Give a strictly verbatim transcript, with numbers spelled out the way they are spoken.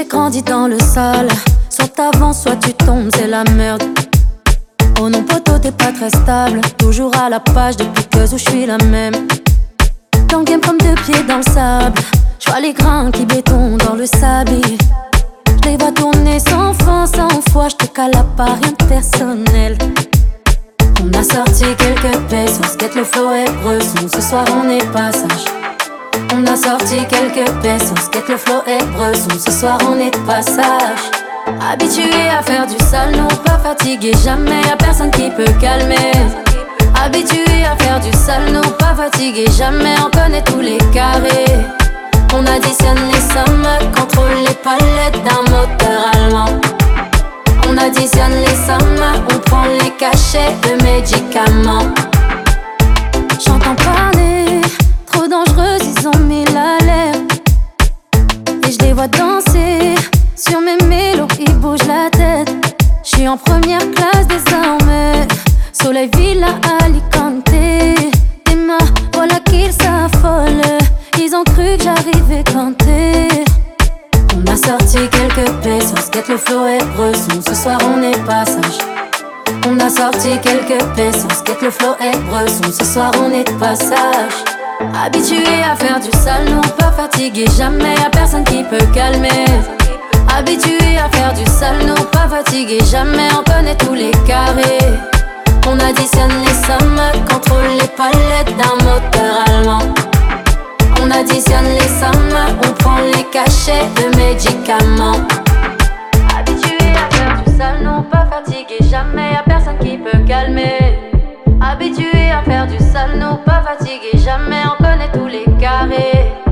j'ai grandi dans le sale. Soit t'avances, soit tu tombes, c'est la merde. Oh non poto, t'es pas très stable. Toujours à la page depuis que je suis la même. Dans le game comme deux pieds dans le sable. J'vois les grains qui bétonnent dans le sable. J'les vois tourner cent fois, cent fois. J'te cale pas, rien de personnel. On a sorti quelques pesos, quête le flow est bresson. Ce soir on est passage. On a sorti quelques pesos, quête le flow est bresson. Ce soir on est de passage. Habitué à faire du sale, non pas fatigué, jamais y'a personne qui peut calmer. Habitué à faire du sale, non pas fatigué, jamais on connaît tous les carrés. On additionne les sommes, contrôle les palettes d'un moteur allemand. On additionne les sommes, on prend les cachets de médicaments. J'entends parler, trop dangereux, ils ont mis l'alerte. Et je les vois danser, sur mes mélos, ils bougent la tête. J'suis en première classe désormais. Soleil Villa Alicante. Emma, voilà qu'ils s'affolent. Ils ont cru que j'arrivais canter. On a sorti quelques pesos, quête le flow est bresson. Ce soir on est passage. On a sorti quelques pesos, quête le flow est bresson. Ce soir on est de passage. Habitué à faire du sale, non pas fatigué, jamais y'a personne qui peut calmer. Habitué à faire du sale, non pas fatigué, jamais on connaît tous les carrés. On additionne les sommes, contrôle les palettes d'un moteur allemand. On additionne les sommes, on prend les cachets de médicaments. Habitué à faire du sale, non pas fatigué, jamais y'a personne qui peut calmer. Habitué à faire du sale, non pas fatigué, jamais on connaît tous les carrés.